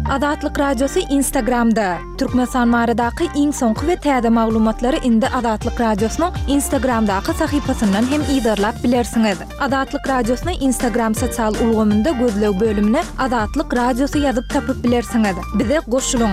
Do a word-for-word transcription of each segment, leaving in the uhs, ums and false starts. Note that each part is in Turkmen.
Adatlyk radiosu Instagramda. Türkmenistan maradaky iň soňky we täze maglumatlary indi Adatlyk radiosynyň Instagramdaky sahypasyndan hem ýydarlap bilersiňiz. Adatlyk radiosyny Instagram sosial ulgamynda gözleg bölümine Adatlyk radiosu ýazyp tapyp bilersiňiz. Bize goşulyň.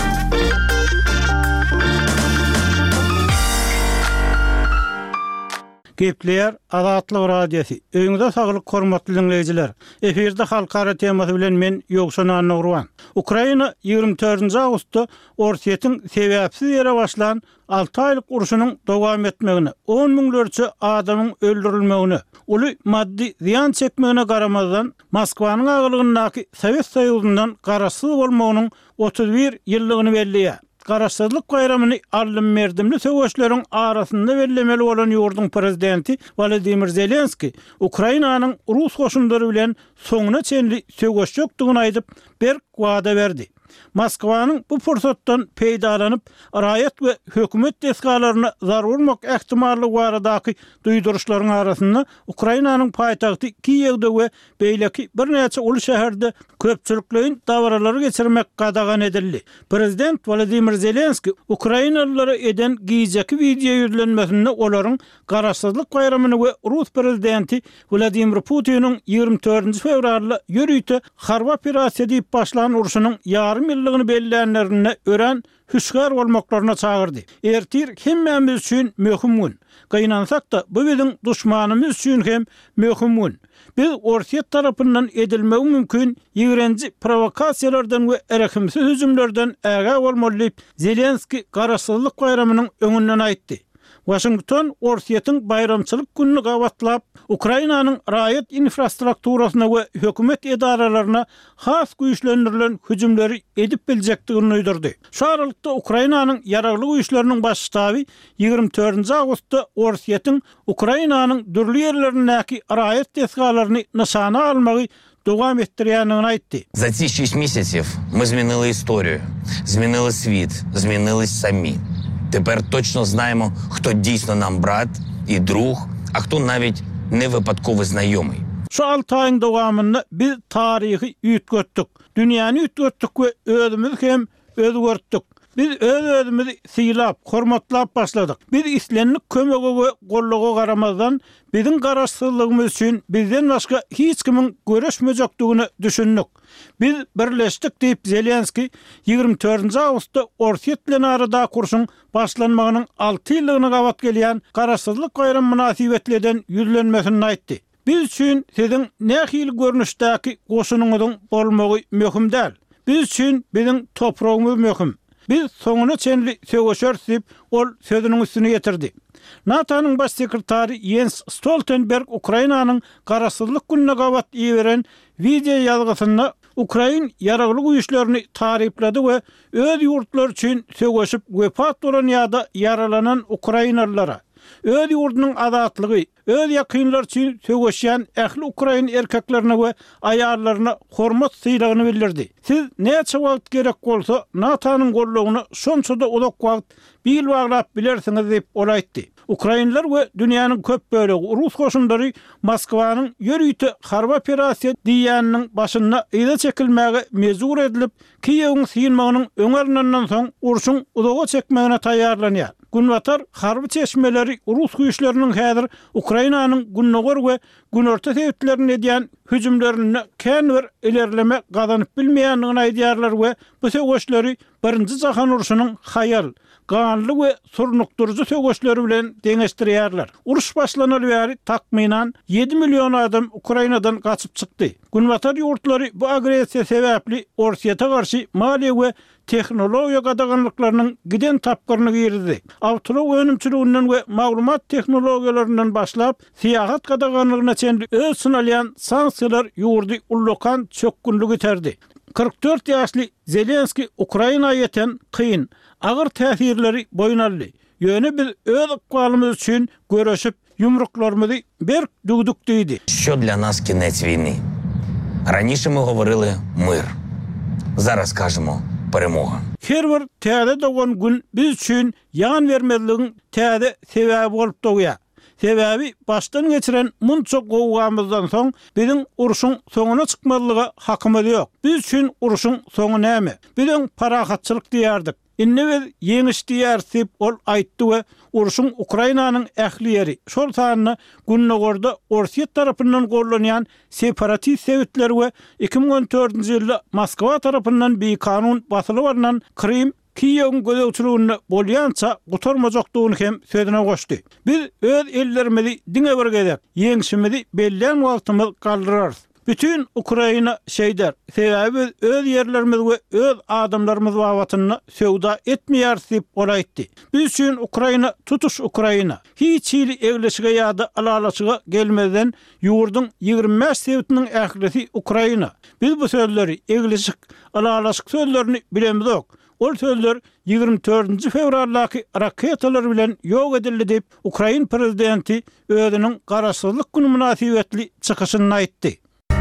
Gepler Adatlyk radiosu. Öňüňizde saglyk hormatly dinleýijiler. Eferde halkara temasy bilen men Ýogşan Nurwan. Ukraina ýygrimi dördünji awgustda Orsiýetin sebäpsiz ýere başlan alty aýlyk uruşynyň dowam etmegini, on miňlerçe adamyň öldürilmegini, uly maddi ziýan çekmegine garamazdan Moskwanyň agylygyndaky Sowet Soýuzundan garaşsyz bolmagynyň otuz bir ýyllygyny belliýär. Garaşsyzlyk bayramyny allym merdimli söwüşleriň arasynda bellemeli bolan ýurdun prezidenti Volodymyr Zelenski Ukrainanyň Rus goşunlary bilen soňuna çenli söwüşjekdigini aýdyp bir wada berdi. Moskwanyň bu fursatdan peýdalanyp raýat we hökümet deskalaryna zarar vermek ähtimallygy baradaky duýduruşlaryň arasynda Ukrainanyň paýtagty Kiýewde we beýleki bir näçe uly şäherde köpçülikliň dawaralary geçirmek gadagan edildi. Prezident Volodymyr Zelenski Ukrainalylara eden giýjeki video ýüzlenmesinde olaryň garaşsyzlyk bayramyny we Rus prezidenti Vladimir Putin'in ýygrimi dördünji fevralda ýörüýte harba operasiýa diýip başlanan uruşynyň ýarym ýyllygyny bellilenlerine ören hüskar bolmaklaryna çağırdy. Ertir hemmämiz üçin möhüm gün. Gaýnansak da bu biziň duşmanymyz üçin hem möhüm gün. Biz Orsiýet tarapyndan edilmegi mümkin ýigrenji provokasiýalardan we erekimsiz hüjümlerden äge bolmaly Zelenski garaşsyzlyk bayramynyň öňünden aýtdy. Washington Orsiýetiň bayramçylyk gününi gawatlap Ukrainanyň raýat infrastrukturasyna we hökümet edaralaryna has güýçlendirilen hüjümleri edip biljekdigini öýdürdi. Şu aralykda Ukrainanyň ýaragly güýçleriniň baş ştaby ýygrimi dördünji awgustda Orsiýetiň Ukrainanyň dürli ýerlerindäki raýat deskalaryny nyşana almagy dowam etdirýändigini aýtdy. За ці шість місяців ми змінили історію, змінили світ, змінились самі. Тепер точно знаємо, хто дійсно нам брат і друг, а хто навіть не випадковий знайомий. Şu alty aýyň dowamynda biz taryhy ýütgetdik. Dünýäni ýütgetdik we özümiz hem özgörtdik. Biz öz özümizi syýlap, hormatlap başladyk. Biz islenlik kömege we gollaga garamazdan biziň garaşsyzlygymyz üçin bizden başga hiç kimin göreşmejekdigini düşündik. Biz birleşdik diýip Zelenski ýygrimi dördünji awgustda Orsiýet bilen arada kurşuň başlanmagynyň alty ýyllygyny gawat gelýän garaşsyzlyk bayram münasibetlerden ýüzlenmesini aýtdy. Biz üçin siziň nähili görnüşdäki goşunuňyzyň bolmagy möhüm däl. Biz üçin biziň topragymyz möhüm. Biz soňuna çenli söwüşersip ol sözüniň üstüne getirdi. NATO'nun baş sekretary Jens Stoltenberg Ukrainanyň garaşsyzlyk gününe gawat ýeren video ýazgysynda Ukrain ýaragly güýçlerini taryplady we öz ýurtlar üçin söwüşip wepat bolan ýa-da yaralanan Ukrainalylara öz ýurdunyň azatlygy, öz ýakynlar üçin söwüşýän ähli Ukrain erkeklerine we aýallaryna hormat syýlagyny bildirdi. Siz näçe wagt gerek bolsa NATO'nun gollagyny şonçada ulak wagt bil baglap bilersiňiz diýip olaýtdy. Ukrainler we dünýäniň köp bölegi Rus goşunlary Moskwanyň ýörüýte harba operasiýa diýýäniniň başyna ýyla çekilmäge mezur edilip, Kiýewiň syýnmagynyň öňerlerinden soň uruşyň uzaga çekmegine taýýarlanýar. Günwatar harby çeşmeleri Rus güýçleriniň häzir Ukrainanyň günnägör we günorta sebäplerini edýän hüjümlerini kän bir ilerleme gazanyp bilmeýändigini aýdýarlar we bu söwüşleri birinji jahan uruşynyň haýal, ganly we surnukdurucu söwüşleri bilen deňeşdirýärler. Uruş başlanaly bäri takminan ýedi million adam Ukrainadan gaçyp çykdy. Günwatar ýurtlary bu agresiýa sebäpli Orsiýete garşy maliýe we tehnologiýa gadaganlyklarynyň giden tapgyryny girdi. Awtolog önümçiliginden we maglumat tehnologiýalaryndan başlap siýahat gadaganlygyna çenli öz synalýan sanksiýalar ýurdy ullokan çökkünlügi terdi. kırk dört ýaşly Zelenski Ukraina ýeten kıyın, agyr täsirleri boýnaldy. Ýöne biz öz ykbalymyz üçin göreşip yumruklarymyzy bir dugduk diýdi. Що для нас кінець війни? Раніше ми говорили мир. Зараз кажемо перемога. Her bir täze dogan gün biz üçin ýan bermezligiň täze sebäbi bolup dogýar. Sebäbi baştan geçiren munça gowgamyzdan soň biziň uruşyň soňuna çykmalyga hakymyz ýok. Biz üçin uruşyň soňu näme? Biziň parahatçylyk diýerdik. Inne biz yeňiş diýärsip ol aýtdy we uruşyň Ukrainanyň ählileri şol sanyny günnegorda Orsiýet tarapyndan gollanýan separatist sebitler we iki bin on dördünji ýylda Moskwa tarapyndan bir kanun basyly barnan Krim Kiýewiň gözegçiliginde bolýança gutarmajakdygyny hem söýdüne goşdy. Biz öz ellerimizi diňe bir gezek, yeňişimizi belleň wagtymyz galdyrarys. Bütün Ukraina şeyler, sebäbi öz yerlerimiz we öz adamlarymyz wawatyny söwda etmeýärsiip olaýtdy. Biz üçin Ukraina tutuş Ukraina. Hiç hili egleşige ýa-da alalaşyga gelmeden ýurduň ýygrimi beş sebitiniň ählisi Ukraina. Biz bu sözleri egleşik, alalaşyk sözlerini bilemizok. Ol sözler ýygrimi dördünji fevraldaky raketalar bilen ýok edildi diýip Ukraina prezidenti özüniň garaşsyzlyk güni münasibetli çykyşyny aýtdy.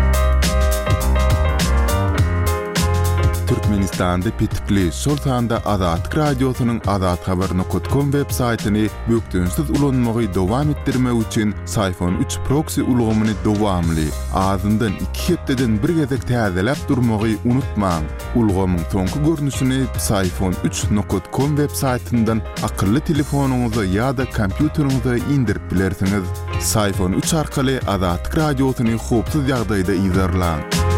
Türkmenistan'da Pitpli Sultan'da Azatlyk Radiosynyň azat habaryny nokta com web saytyny bökdünsiz ulanmagy dowam etdirmek üçin Sayfon üç proxy ulgamyny dowamly azyndan iki hepdeden bir gezek täzeläp durmagy unutmaň. Ulgamyň soňky görnüşini Sayfon üç nokta com web saytyndan akylly telefonuňyza ýa-da kompýuteriňize indirip bilersiňiz. Sayfon üç arkaly Azatlyk Radiosyny hopsuz ýagdaýda izlerläň.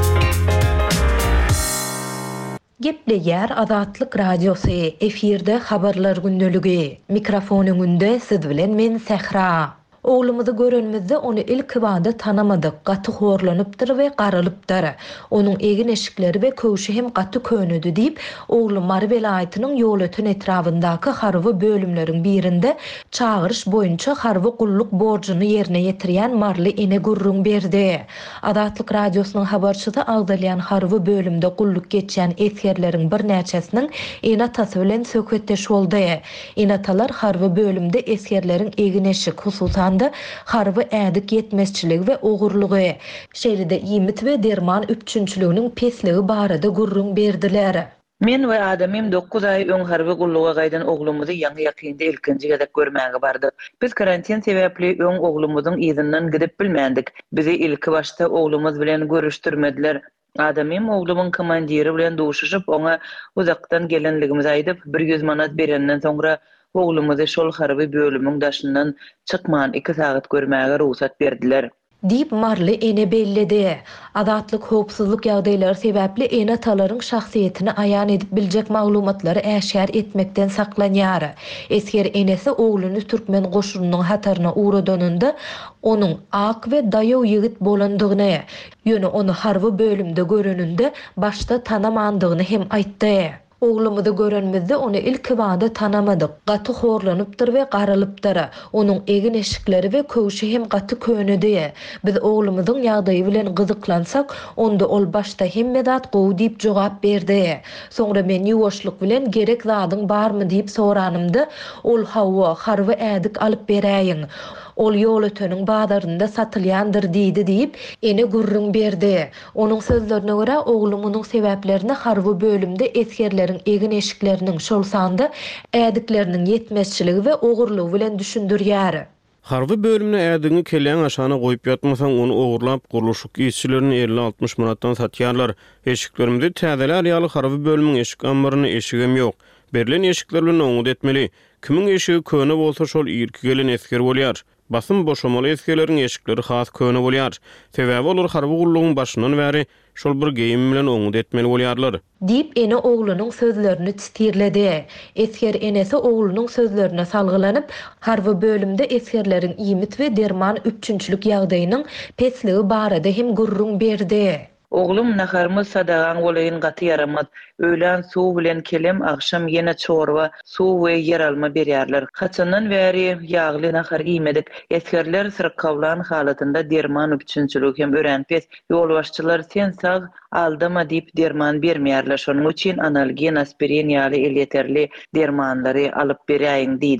Gepleýär Azatlyk Radiosy, efirde habarlar gündöligi. Mikrofonyň önünde siz bilen men Sehra. Oglumuzy görenmizde onu ilk wagtda tanamadyk, gaty horlanypdyr we garalypdyr. Onuň egin eşikleri we köşü hem gaty könüdi diýip oglum Mary welaýatynyň ýol öten etrafyndaky harby bölümleriň birinde çağırış boýunça harby gulluk borjuny ýerine ýetirýän Marly ene gurrun berdi. Azatlyk Radiosynyň habarçysy agdalýan harby bölümde gulluk geçýän eskerleriň bir näçesiniň enatasy bilen söhbetdeş boldy. Enatalar harby bölümde eskerleriň egin eşik hususan harby ädik yetmezçiligi we ogurlugy, şeýlede ýymit we derman üçünçüliginiň pesligi barada gurrun berdiler. Men we adamym dokuz ay öň harby gulluga gaýdan oglumuzy ýangy ýakynda ilkinji gezek görmäge bardyk. Biz karantin sebäpli öň oglumyzyň ýyzynyň gidip bilmendik. Bizi ilki başda oglumyz bilen görüşdirmediler. Adamym oglumyň komandiri bilen duşuşyp oňa uzakdan gelenligimizi aýdyp bir yüz manat berenden soňra oglumuzy şol harby bölümüň daşyndan çykman iki saat görmäge ruhsat berdiler. Diýip Marly ene belledi. Azatlyk howpsuzlyk ýagdaýlary sebäpli enatalaryň şahsiýetini aýan edip biljek maglumatlary äşär etmekden saklanýar. Esker enesi ogluny türkmen goşunynyň hataryna uğradanynda onuň ak we daýaw ýigit bolandygyny, ýöne onu harby bölümde göreninde başta tanamandygyny hem aýtdy. Oglumuzy görenmizde onu ilk wagtda tanamadyk. Gaty horlanypdyr we garalypdyr. Onuň egin eşikleri we köşü hem gaty könüdi. Biz oglumyzyň ýagdaýy bilen gyzyklansak, onda ol başda hemme zat gowy diýip jogap berdi. Soňra men ýuwaşlyk bilen gerek zadyň barmy diýip soranymda, ol hawa harby ädik alyp beräýin. Ol ýol öteniň bazarynda satylýandyr diýdi diýip ene gurrun berdi. Onuň sözlerine görä oglumynyň sebäplerini harby bölümde eskerleriň egin eşikleriniň şol sanda ädikleriniň yetmezçiligi we ogurlugy bilen düşündirýär. Harby bölümne ädiňi kelen aşana goýup ýatmasaň onu ogurlap guruluşyk işçilerini elli altmış manatdan satýarlar. Eşiklerimde täzeler ýaly harby bölümüň eşik ambaryny eşigem ýok. Berilen eşikler bilen oňudy etmeli. Kimiň eşigi köne bolsa şol ilki gelen esker bolýar. Basym boşamaly eskerleriň eşikleri has köne bolýar. Sebäbi olar harby gullugyň başyndan bäri şol bir geýim bilen oňudy etmeli bolýarlar. Diýip ene oglunyň sözlerini titirledi. Esker enesi oglunyň sözlerine salgylanyp, harby bölümde eskerleriň ýymit we derman üçünçülük ýagdaýynyň pesligi barada hem gurrun berdi. Oglum naharmy sadagan bolayın gaty yaramad. Öýlen suw bilen kelem, akşam ýene çorba, suw we yer alma berýärler. Haçandan bäri ýagly nahar iýmedik. Eskerler syrkawlan halatynda derman üçünçülük hem örenpes. Ýolbaşçylar sen sag aldama diýip derman bermeýärler. Şonuň üçin analgen, aspirin ýaly el ýeterli dermanlary alyp berýäň diýdi.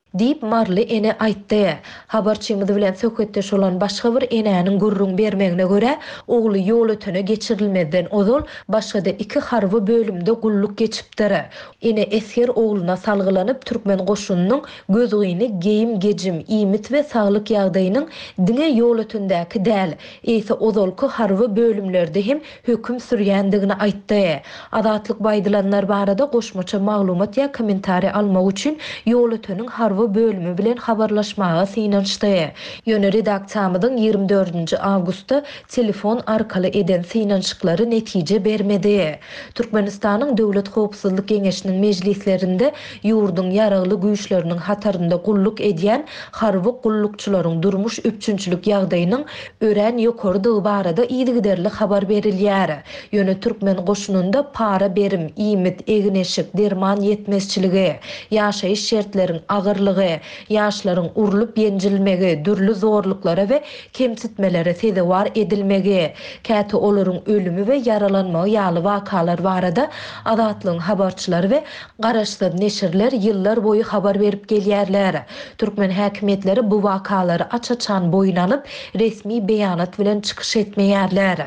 Dip marly ene aýtdy. Habarçymyz bilen söhbetdeş olan başga bir enenin gurrun bermegine göre ogly ýol ötene geçirilmeden ozal başga-da iki harby bölümde gulluk geçipdir. Ene esker ogluna salgylanyp türkmen goşunynyň gözüňi geyim gejim, iýmit we saglyk ýagdaýynyň diňe ýol ötündäki däl, ýa-da ozalky harby bölümlerde hem höküm sürýändigini aýtdy. Adatlyk baýdylanlar barada goşmaça maglumat ýa kommentari almak üçin ýol öteniň harby bölümü bilen habarlaşmaga synançdy. Ýöne redaksiýamyzyň ýygrimi dördünji awgustda telefon arkaly eden synançyklary netije bermedi. Türkmenistanyň Döwlet Howpsuzlyk Geňeşiniň mejlislerinde ýurdun ýaragly güýçleriniň hatarynda gulluk edýän harby gullukçylaryň durmuş öpçünçülük ýagdaýynyň ören ýokardygy barada ýygyderli habar berilýär. Ýöne türkmen goşununda para berim, iýmit, egneşik, derman ýetmezçiligi, ýaşaýyş şertleriň agyrlygy, ýaşlaryň urulyp ýenjilmegi, dürli zorluklara we kemsitmelere sezewar edilmegi, käte olaryň ölümi we yaralanmagy ýaly wakalar barada adatlyň habarçylary we garaşsyz neşirler ýyllar boyu habar berip gelýärler. Türkmen häkimetleri bu wakalary açaçan boyun alyp resmi beýanat bilen çykyş etmeýärler.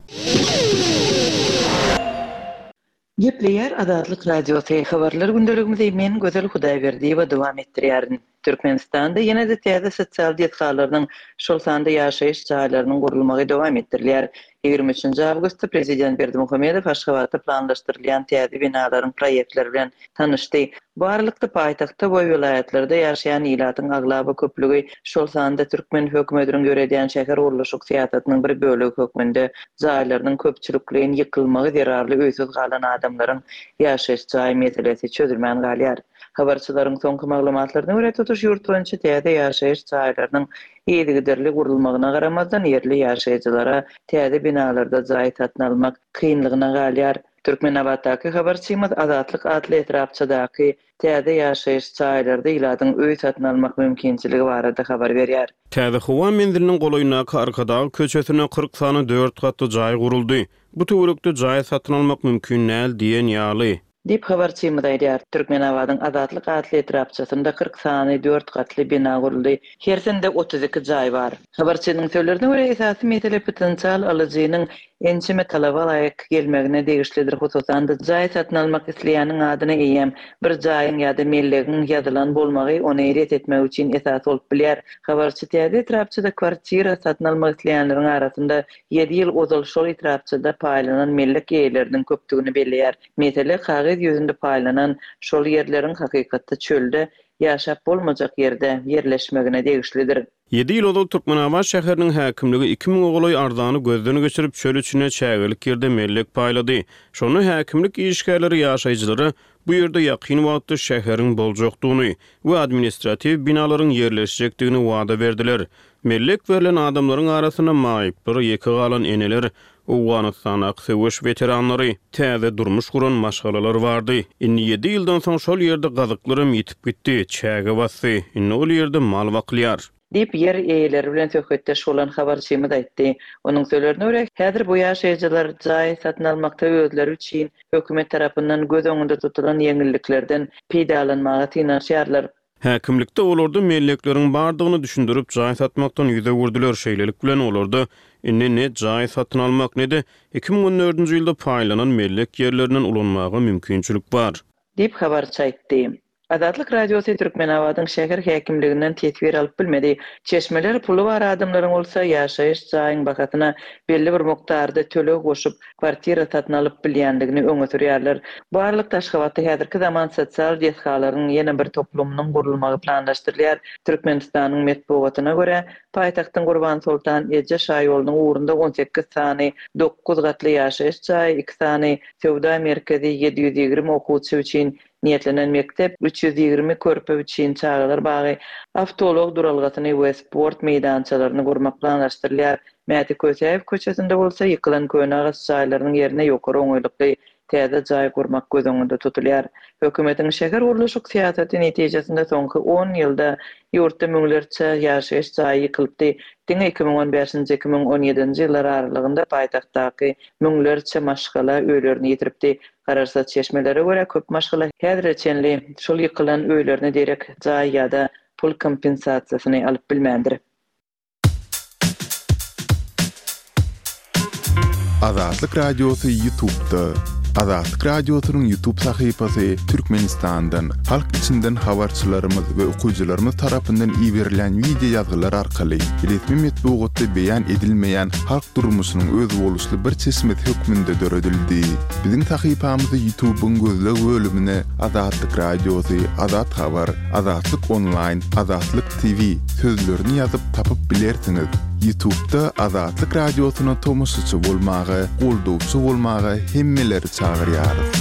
Gepleýär Adatlyk Radiosy habarlar gündeligimizi men Gözel Hudaýberdiýewa dowam etdirýärin. Türkmenistanda ýene-de täze sosial diýetgalarynyň şol sanda ýaşaýyş jaýlarynyň gurulmagy dowam etdirilýär. ýygrimi üçinji awgustda Prezident Berdimuhamedow Aşgabatda planlaşdyrylýan täze binalaryň proýektleri bilen tanışdy. Bu aralykda paýtagtda we vilayatlarda ýaşaýan ýylatyň aglaby köplügi şol sanda türkmen hökümetiniň göredýän şäher uruluşyk siýasatynyň bir bölegi hökmünde jaýlarynyň köpçülikligiň ýykylmagy zerarly öýsüz galan adamlaryň ýaşaýyş jaý meselesi çözülmän galýar. Habarçylaryň soňky maglumatlaryna görä tutuş ýurt boýunça täze ýaşaýyş jaýlarynyň ýygyderli gurulmagyna garamazdan ýerli ýaşaýjylara täze binalarda jaý satyn almak kynlygyna galýar. Türkmenabatdaky habarçymyz Adatlyk adly etrapçydaky täze ýaşaýyş jaýlarynda ýyladyň öý satyn almak mümkinçiligi barada habar berýär. Täze Howa mendiliniň golaýynaky arkadaky köçesine kırk sany dört gatly jaý guruldy. Bu töwerekde jaý satyn almak mümkin näl diýen ýaly. Dip habarçymyz aýdýar. Türkmenabatyň Adatlyk adly etrapçysynda kırk sany dört gatly bina guruldy. Hersinde otuz iki jaý bar. Habarçynyň söýlerine görä esasy mesele potensial alyjynyň ençime talaba laýyk gelmegine degişlidir. Hususan da jaý satyn almak isleýäniň adyna eýem bir jaýyň ýa-da mellegiň ýazylan bolmagy ony eret etmek üçin esas bolup bilýär. Habarçy täze etrapçyda kwartira satyn almak isleýänleriň arasynda ýedi ýyl ozal şol etrapçyda paýlanan mellek ýerleriniň köpdigini belläýär. Mesele kagaz ýüzünde paýlanan şol ýerleriň hakykatda çölde ýaşap bolmajak ýerde ýerleşmegine degişlidir. ýedi ýyl ozal Türkmenabat şäheriniň häkimligi iki mиң ogloý ardany gözden geçirip çöl içine çägelik ýerde mellek paýlady. Şonu häkimlik işgärleri ýaşaýjylary bu ýerde ýakyn wagtda şäheriň boljakdygyny we administrativ binalaryň ýerleşjekdigini wada berdiler. Mellek verilen adamlaryň arasyna maýyplar, ýeki galan eneler, Owganystan aksewüş veteranlary, täze durmuş guran maşgalalar bardy. Inni ýedi ýyldan soň şol ýerde gazyklarym ýitip gitdi, çäge basdy. Inni ol ýerde mal waklýar. Dip yer eýeleri bilen söhbetdeş bolan habarçymyz aýtdy. Onuň söýlerine görä, häzir bu ýaşaýjylar jaý satyn almakda özleri üçin hökümet tarapyndan göz öňünde tutulan ýeňilliklerden peýdalanmagy tynanýarlar. Häkimlikde olarda mellekleriň bardygyny düşündirip jaý satmakdan ýüze wurdular. Şeýlelik bilen olarda inni ne jaý satyn almak ne de iki miň on dördünji ýylda paýlanan mellek ýerlerinden ulanmagy mümkinçilik bar. Dip habarçy aýtdy. Adatlyk Radiosy Türkmenabatyň şäher häkimliginden tetbir alyp bilmedi. Çeşmeler pulu bar adamlaryň bolsa ýaşaýyş jaýyň bakatyna belli bir mukdarda tölek goşup kwartira satyn alyp bilýändigini öňe sürýärler. Barlyk Aşgabatda häzirki zaman sosial diýetgalaryň ýene bir toplumynyň gurulmagy planlaşdyrylýar. Türkmenistanyň medeniýetina görä, paýtagtyň Gurban Sultan Ejje şaýolunyň ugrunda on sekiz sany dokuz gatly ýaşaýyş jaý, iki sany sowda merkezi ýedi ýüz ýygrimi okuwçy üçin niýetlenen mektep, üç ýüz ýygrimi körpe üçin çağlar bagy, awtolog duralgatyny we sport meýdançalaryny gurmak planlaşdyrylýar. Mäti Köseýew köçesinde bolsa ýykylan köne ağaç jaýlarynyň ýerine ýokary oňaýlykly täze jaý gurmak gözüňde tutulýar. Hökümetiň şäher gurulşyk siýasaty netijesinde soňky on ýylda ýurtda müňlerçe ýaşaýyş jaý ýykylypdy. Diňe iki ming on beşinji iki ming on ýedinji ýyllar aralygynda paýtagtdaky müňlerçe maşgala öýlerini ýitiripdi. Gararsat çeşmelere göre köp maşgala häzirçenli şol ýykylan öýlerini derek jaý ýa-da pul kompensasiýasyny alyp bilmändir. Azatlyk Radiosu YouTube'da. Azatlyk Radiosu'nun YouTube sahypasy Türkmenistan'dan, halk içinden habarçylarymyz we okuyjylarymyz tarapyndan ýiberilen video ýazgylar arkaly resmi metbuatda beýan edilmeýän halk durmuşynyň öz boluşly bir çeşmet hökmünde döredildi. Biziň sahypamyzy YouTube'un gözleg bölümine Azatlyk Radiosu, Azat Habar, Azatlyk Online, Azatlyk T V sözlerini ýazyp tapyp bilersiňiz. YouTube'da Azatlyk Radiosu'na tomusçy bolmagy, goldowçy bolmagy hemmeleri çağırýarys.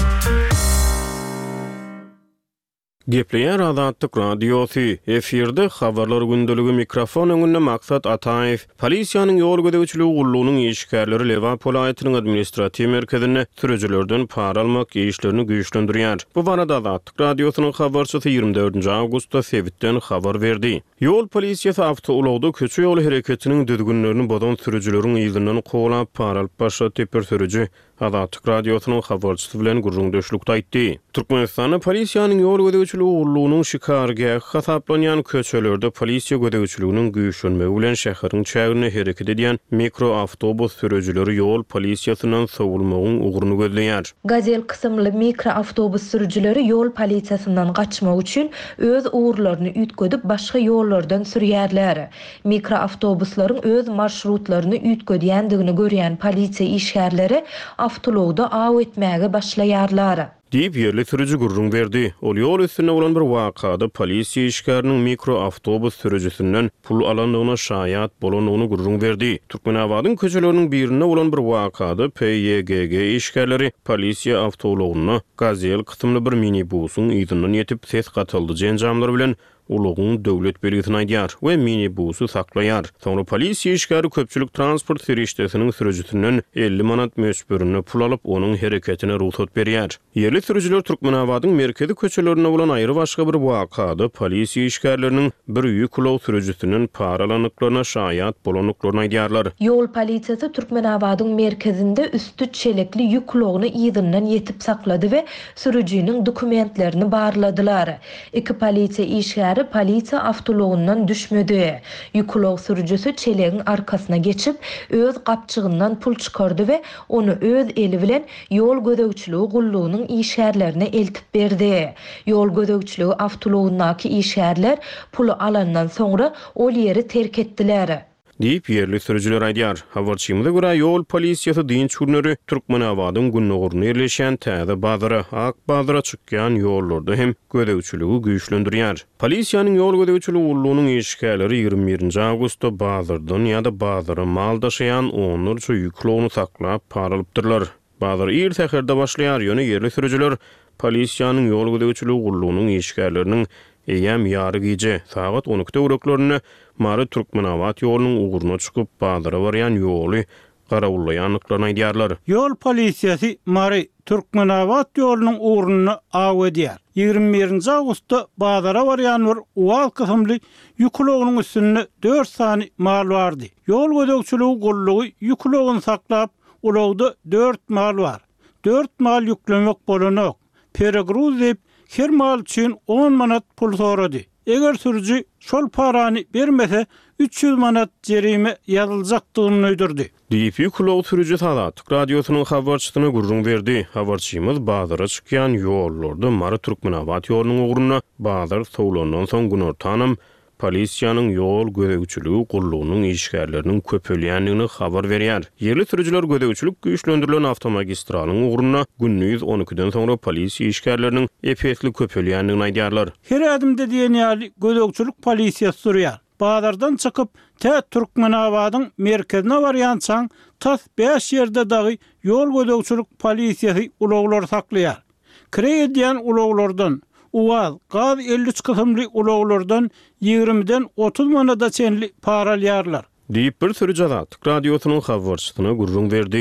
Gepleýär Azatlyk Radiosu efirde habarlar gündeligi mikrofon öňünde Maksat Ataýew polisiýanyň ýol gödäwçiligi gullugynyň işgärleri Leva Polaýatynyň administrativ merkezine sürüjilerden para almak işlerini güýçlendirýär. Bu barada Azatlyk Radiosunyň habarçysy ýygrimi dördünji awgustda Sewitden habar berdi. Ýol polisiýasy awtoulagda köçü ýol hereketiniň düzgünlerini bodan sürüjileriň ýylynyň goýup para alyp başlaty per sürüji Azatlyk Radiosunyň habarçysy bilen gurrundaşlykda aýtdy. Türkmenistan polisiýanyň ýol gödäwçiligi gullugynyň şikargahy hasaplanýan köçelerde polisiýa gödäwçiliginiň güýçlenmegi bilen şäheriň çägine hereket edýän mikroawtobus sürüjileri ýol polisiýasynyň sowulmagyň uguruny gözleýär. Gazel kısımlı mikroawtobus sürüjileri ýol polisiýasyndan gaçmak üçin öz uğurlaryny ütgödüp başga ýollardan sürýärler. Mikroawtobuslaryň öz marşrutlaryny ütgödýändigini görýän polisiýa işgärleri awtologda aw etmäge başlaýarlar. Diýip ýerli sürüji gurrun berdi. Ol ýol üstünde bolan bir wakada polisiýa işgäriniň mikroawtobus sürüjisinden pul alandygyna şaýat bolanyny gurrun berdi. Türkmenabadyň köçeleriniň birinde bolan bir wakada P Y G G işgärleri polisiýa awtologyna Gazel kysymly bir minibusyň ýygynyň ýetip ses gatyldy jenjamlar bilen uluğun döwlet belgisini aýdýar we minibusy saklaýar. Soňra polisiýa işgäri köpçülik transport serişdesiniň sürüjisinden elli manat möçberini pul alyp onuň hereketine ruhsat berýär. Ýerli sürüjiler Türkmenabadyň merkezi köçelerine bolan aýry başga bir wakada polisiýa işgärleriniň bir ýük ulug sürüjisiniň paralanyklarına şaýat bolanyklaryny aýdýarlar. Ýol polisiýasy Türkmenabadyň merkezinde üstü çelekli ýük ulugyny ýygynyň ýetip saklady we sürüjiniň dokumentlerini barladylar. Iki polisiýa işgäri polisiýa awtologundan düşmedi. Ýüklog sürüjisi çelegiň arkasyna geçip öz gapçygyndan pul çykardy we onu öz eli bilen ýol gödäwçiligi gullugynyň işgärlerine eltip berdi. Ýol gödäwçiligi awtologundaky işgärler pulu alandan soňra ol ýeri terk etdiler. Diýip ýerli sürüjiler aýdýar. Habarçymyza görä ýol polisiýasy dinç günleri Türkmenabadyň günnoguryna ýerleşen täze bazara, ak bazara çykýan ýollarda hem gödäwçiligi güýçlendirýär. Polisiýanyň ýol gödäwçiligi gullugynyň işgärleri ýygrimi birinji awgustda bazardan ýa-da bazara mal daşaýan onlarça ýüklüğünü saklap para alypdyrlar. Bazar ýer täherde başlaýar ýöne ýerli sürüjiler polisiýanyň ýol gödäwçiligi gullugynyň işgärleriniň eýem ýary gece saat on ikide uraklarını Mary Türkmenabad ýolunyň uguruna çykyp bazara barýan ýoly garawullaýanlyklaryny aýdýarlar. Ýol polisiýasy Mary Türkmenabad ýolunyň uguruna aw edýär. ýygrimi birinji awgustda bazara barýan bir uwal kysymly ýüklegiň üstünde dört sany mal bardy. Ýol gödäwçiligi gullugy ýüklegiň saklap ulagda dört mal bar. dört mal ýüklemek bolanyk. Peregruz dep her mal üçin on manat pul sorady. Eger sürüji şol parany bermese üç yüz manat jerime ýazyljakdygyny öýdürdi. Diýip ýüklog sürüji Azatlyk Radiosunyň habarçysyna gurrun berdi. Habarçymyz bazara çykýan ýollarda Mary Türkmenabad ýolunyň ugruny bazar sowlandan soň gün ortanam polisiýanyň ýol gödäwçiligi gullugynyň işgärleriniň köpelýändigini habar berýär. Ýerli sürüjiler gödäwçilik güýçlendirilen awtomagistralalyň ugruny günnüz on ikiden soňra polisiýa işgärleriniň efekli köpelýändigini aýdýarlar. Her adymda diýen ýaly gödäwçilik polisiýasy sürýär. Bazardan çykyp tä Türkmenabadyň merkezine barýan çaň tas beş ýerde dagy ýol gödäwçilik polisiýasy ulaglar saklaýar. Kire edýän ulaglardan uwal, gaz elli üç kysymly ulaglardan ýygrimiden otuz manada çenli para alýarlar. Diýip bir sürüji Azatlyk Radiosunyň habarçysyna gurrun berdi.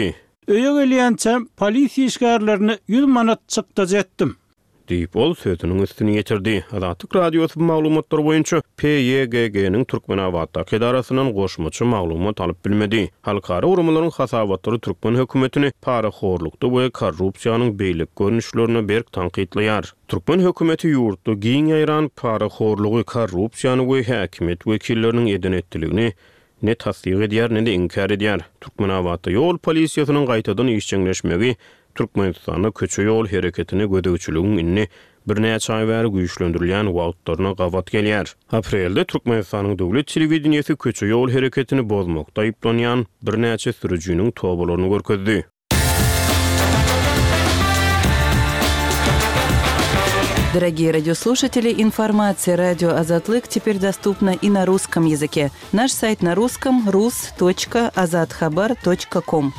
öýe gelýänçem polisiýa işgärlerini yüz manat çykdyj etdim. Diýip ol sözüniň üstüne geçirdi. Azatlyk radiosu maglumatlar boýunça P Y G G'niň Türkmen Awatlyk Edarasynyň goşmaçy maglumat alyp bilmedi. Halkara urumlaryň hasabatlary Türkmen hökümetini paraxorlukda we korrupsiýanyň beýlik görnüşlerini berk tanqidlaýar. Türkmen hökümeti ýurtda giň ýaýran paraxorlugy, korrupsiýany we häkimet wekilleriniň edenetdiligini ne tasdiq edýär, ne de inkar edýär. Türkmen Awatly ýol polisiýasynyň gaýtadan işçiňleşmegi Türkmenistan'a köçü yol hareketini gödөгçülüğün inni bir näçe ay bäri güýçlendirilýän wagtlaryna gawat gelýär. Aprelde Türkmenistanyň döwlet telewizionyasy köçü yol hareketini bozmakda aýplanýan bir näçe sürüjüniň tobalaryny görkezdi. Дорогие радиослушатели, информация «Радио Азатлык» теперь доступна и на русском языке. Наш сайт на русском – рус точка азатхабар точка ком.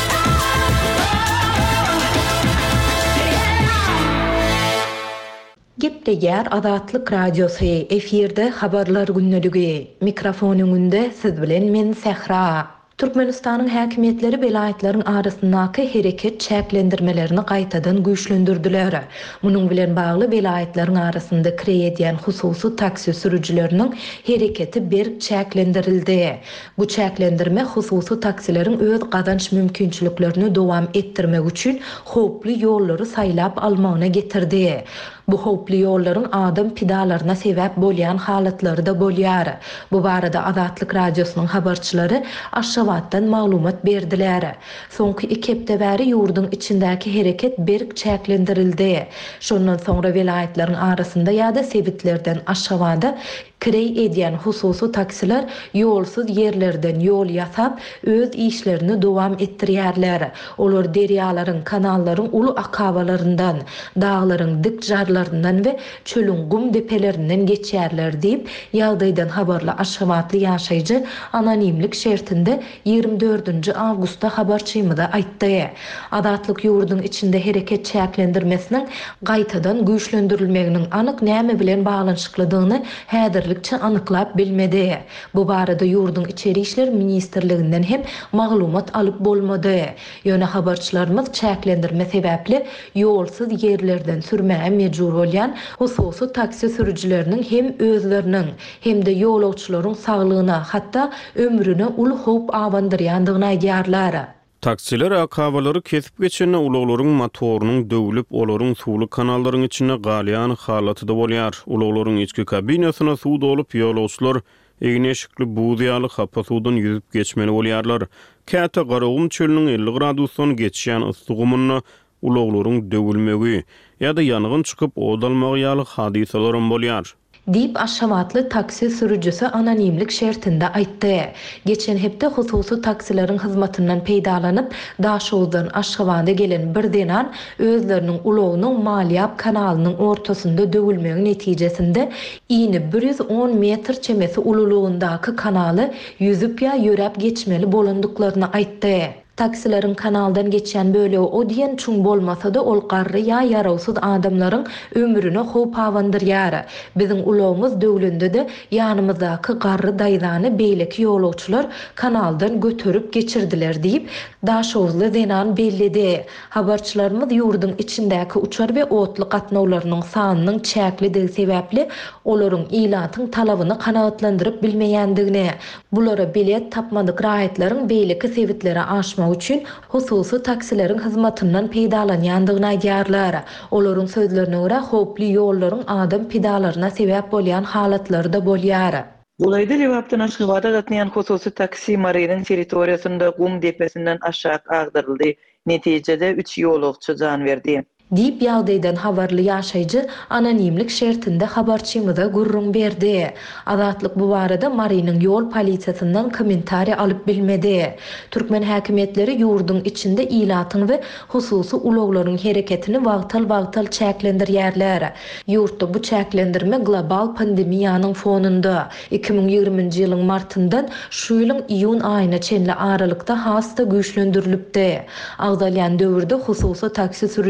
Gepleýär Azatlyk radiosu efirde habarlar günneligi. Mikrofonuň önünde siz bilen men Sehra. Türkmenistanyň häkimetleri belaýatlaryň arasyndaky hereket çäklendirmelerini gaýtadan güýçlendirdiler. Munyň bilen bagly belaýatlaryň arasynda kirýän hususy taksi sürüjileriniň hereketi berk çäklendirildi. Bu çäklendirme hususy taksileriň öz gazanç mümkinçiliklerini dowam etdirmek üçin hoply ýollary saýlap almagyna getirdi. Bu hoply ýollaryň adam pidalaryna sebäp bolýan halatlary da bolýar. Bu barada Azatlyk radiosynyň habarçylary Aşgabatdan maglumat berdiler. Soňky iki hepde bäri ýurduň içindäki hereket berk çäklendirildi. Şondan soňra welaýatlaryň arasynda ýa-da sebitlerden Aşgabada kirey edýän hususy taksiler ýolsuz ýerlerden ýol ýasap öz işlerini dowam etdirýärler. Olar derýalaryň, kanallaryň uly akabalaryndan, dağlaryň dik jarlaryndan we çölüň gum depelerinden geçýärler diýip ýagdaýdan habarly Aşgabatly ýaşaýjy anonimlik şertinde ýygrimi dördünji awgustda habarçymyda aýtdy. Azatlyk ýurduň içinde hereket çäklendirmesiniň gaýtadan güýçlendirilmeginiň anyk näme bilen baglanşyklydygyny häzirlikçe anyklap bilmedi. Bu barada ýurduň içeri işler ministrliginden hem maglumat alyp bolmady. Ýöne habarçylarymyz çäklendirme sebäpli ýolsuz ýerlerden sürmäge mejbur bolýan hususy taksi sürüjileriniň hem özleriniň hem de ýolagçylaryň saglygyna, hatda ömrüne uly howp awandyrýandygyna aýdýarlar. Taksiler akabalary kesip geçenne ulaglaryň motorunyň döwülip olaryň suwly kanallaryň içine galýan halatyda bolýar. Ulaglaryň içki kabinasyna suw dolup ýolagçylar egneşikli buğdiýaly hapa suwdan ýüzüp geçmeli bolýarlar. Käte garagum çölüniň elli gradusdan geçýän ysgymyny ulaglaryň döwülmegi ýa-da ýangyn çykyp odalmagy ýaly hadisalarym bolýar. Dip Aşgabatly taksi sürüjüsi anonimlik şertinde aýtdy. Geçen hepde hususy taksilerin hyzmatyndan peýdalanyp Daşowdan Aşgabada gelen bir denan özleriniň ulagynyň Malýap kanalynyň ortasynda döwülmegi netijesinde iňi bir yüz on metr çemesi ululugyndaky kanaly ýüzüp ýa ýörep geçmeli bolandyklaryny aýtdy. Taksilerin kanaldan geçen böyle o diyen çuň bolmasa da ol garry ýa ýarawsyz adamlaryň ömrüne howp awandyrýar. Biziň ulagymyz döwlünde de ýanymyzdaky garry daýzany beýleki ýolagçylar kanaldan götürüp geçirdiler diýip Daşowly denan bellidi. Habarçylarymyz ýurduň içindäki uçar we otly gatnawlarynyň sanynyň çäklidigi sebäpli olaryň ilatyň talabyny kanagatlandyryp bilmeýändigini, bulara bilet tapmadyk raýatlaryň beýleki sebitleri aşmak üçin hususy taksileriň hyzmatyndan peýdalanýandygyny aýdýarlar. Olaryň sözlerine görä hoply ýollaryň adam pidalaryna sebäp bolýan halatlary da bolýar. Bulayda Lewapdan Aşgabada gatnaýan hususy taksi Marynyň territoriýasynda gum depesinden aşağı agdyryldy. Netijede üç ýolagçy jan berdi. Dip ýagdaýdan habarly ýaşaýjy anonimlik şertinde habarçymyza gurrun berdi. Azatlyk bu barada Marynyň ýol polisiýasyndan kommentariýa alyp bilmedi. Türkmen häkimetleri ýurduň içinde ilatyň we hususy ulaglaryň hereketini wagtal-wagtal çäklendirýärler. Ýurtda bu çäklendirme global pandemiýanyň fonunda iki bin ýygrimiňji ýylyň martyndan şu ýylyň iýun aýyna çenli aralykda hasta güýçlendirilipdi. Agdalýan döwürde hususy taksi sürüjilerini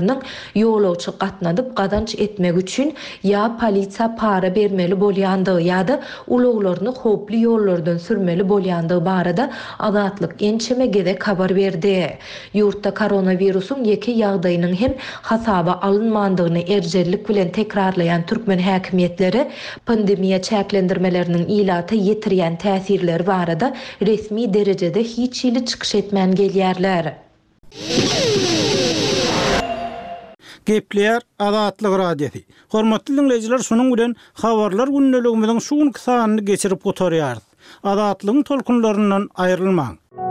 ulaşmagynyň ýolawçy gatnadyp gadanç etmek üçin ya polisiýa para bermeli bolýandygy ýa-da uluglaryny hoply ýollardan sürmeli bolýandygy barada Azatlyk ençeme gedek habar berdi. Ýurtda koronawirusyň ýeki ýagdaýynyň hem hasaba alınmandygyny erjellik bilen tekrarlayan türkmen häkimetleri pandemiýa çäklendirmeleriniň ilata ýetirýän täsirleri barada resmi derejede hiç ýyly çykyş etmän gelýärler. Gepler Azatlyk radiosi. Hormatly dinleyijiler, şonuň bilen habarlar günneligimiziň şu sanyny geçirip oturýarys. Azatlygyň tolkunlaryndan aýrylmaň.